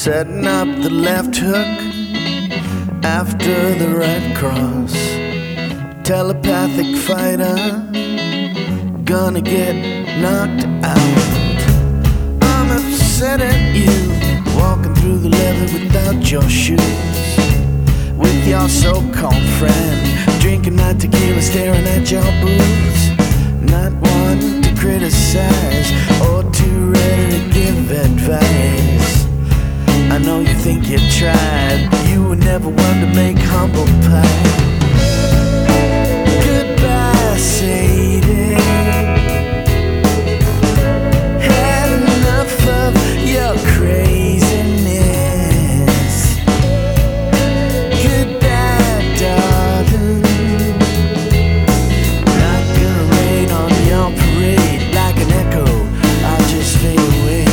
setting up the left hook after the right cross. Telepathic fighter, gonna get knocked out. I'm upset at you, walking through the levee without your shoes, with your so-called friend, drinking that tequila, staring at your booze. Not one to criticize or too ready to give advice. I know you think you tried, you were never one to make humble pie. Goodbye, Sadie. Had enough of your craziness. Goodbye, darling. Not gonna rain on your parade like an echo. I'll just fade away.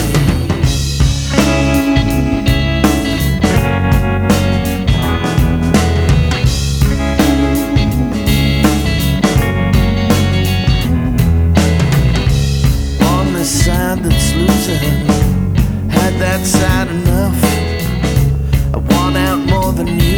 Side that's losing, had that side enough. I want out more than you.